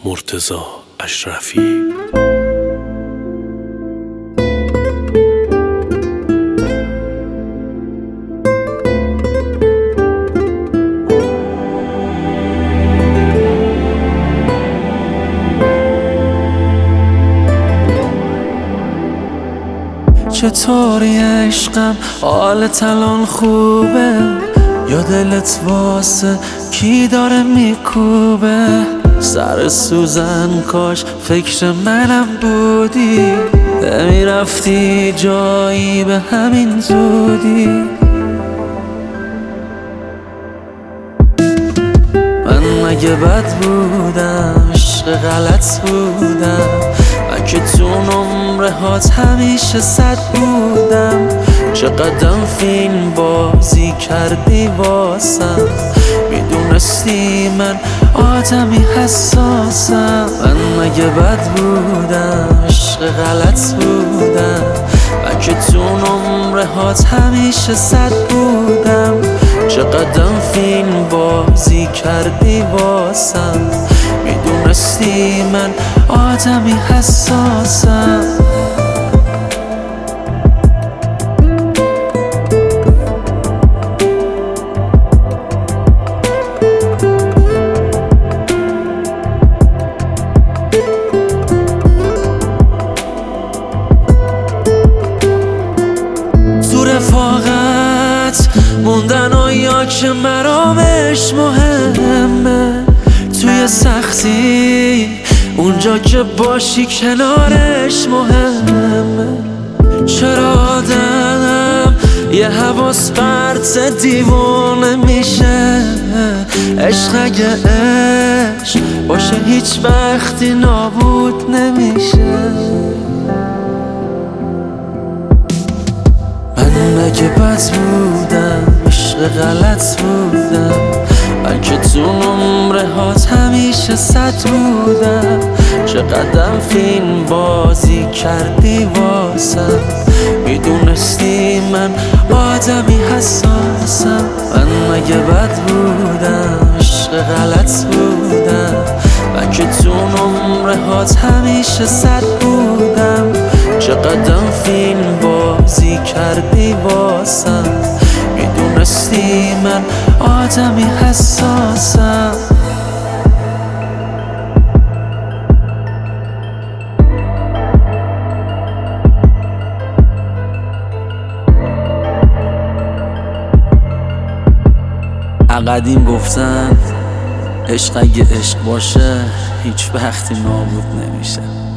مرتضی اشرفی. چطوری عشقم، حالت الان خوبه؟ یا دلت واسه کی داره میکوبه؟ سر سوزن کاش فکر منم بودی، نمیرفتی جایی به همین زودی. من مگه بد بودم؟ عشق غلط بودم؟ من که تو نمره هات همیشه 100 بودم. چقدر فیلم بازی کردی واسم، میدونستی من آدمی حساسم. من مگه بد بودم؟ عشق غلط بودم؟ من که تو نمره هات همیشه 100 بودم. چقدر فیلم بازی کردی واسم، میدونستی من آدمی حساسم. تو رفاقت موندن و یا که مرامش مهمه، توی سختی اونجا که باشی کنارش مهمه. چرا آدم یه حواس پرت دیوونه میشه؟ عشق اگه عشق باشه هیچ وقتی نابود نمیشه. من مگه بد بودم؟ عشق غلط بودم؟ من که تو نمره هات همیشه 100 بودم. چقدر فیلم بازی کردی واسم، میدونستی من آدمی حساسم. من مگه بد بودم؟ عشق غلط بودم؟ من که تو نمره هات همیشه 100 بودم. چقدر فیلم بازی کردی واسم، میدونستی من آدمی حساسم. قدیم گفتن عشق اگه عشق باشه هیچ وقتی نابود نمیشه.